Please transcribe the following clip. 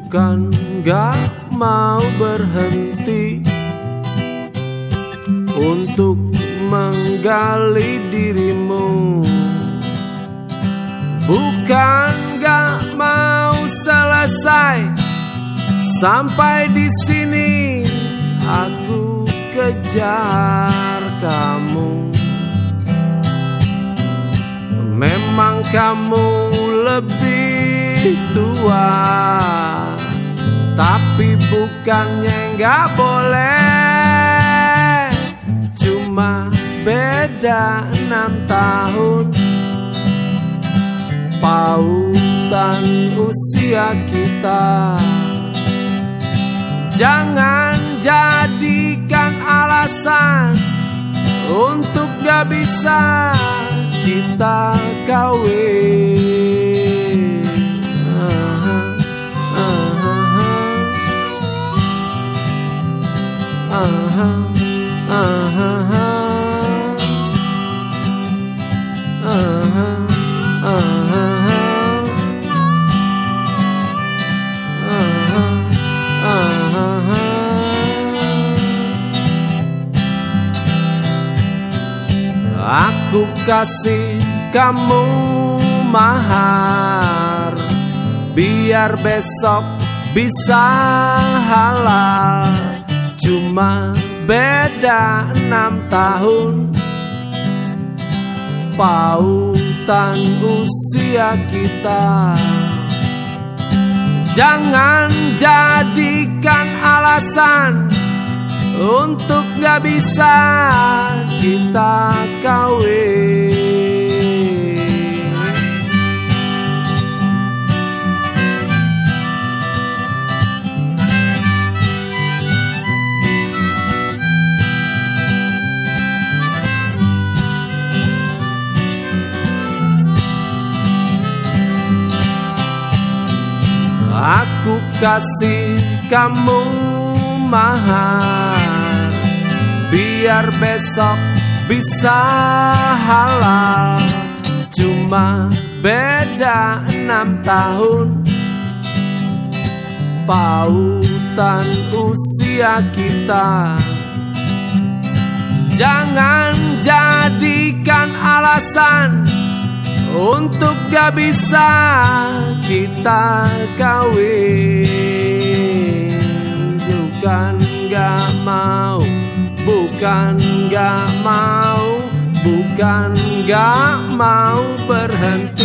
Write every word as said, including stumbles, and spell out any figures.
bukan gak mau berhenti untuk menggali dirimu, bukan gak mau selesai sampai di sini. Aku kejar kamu, memang kamu lebih tua, tapi bukannya gak boleh. Cuma beda enam tahun, pautan usia kita. Jangan jadikan alasan untuk gak bisa kita kawin. Aha, aha, aha, aha, aha, aha, aku kasih kamu mahar biar besok bisa halal. Cuma beda enam tahun, pautan usia kita. Jangan jadikan alasan untuk gak bisa kita kawin. Aku kasih kamu mahar biar besok bisa halal. Cuma beda enam tahun, pautan usia kita. Jangan jadikan alasan untuk gak bisa kita kawin. Bukan gak mau, bukan gak mau, bukan gak mau berhenti.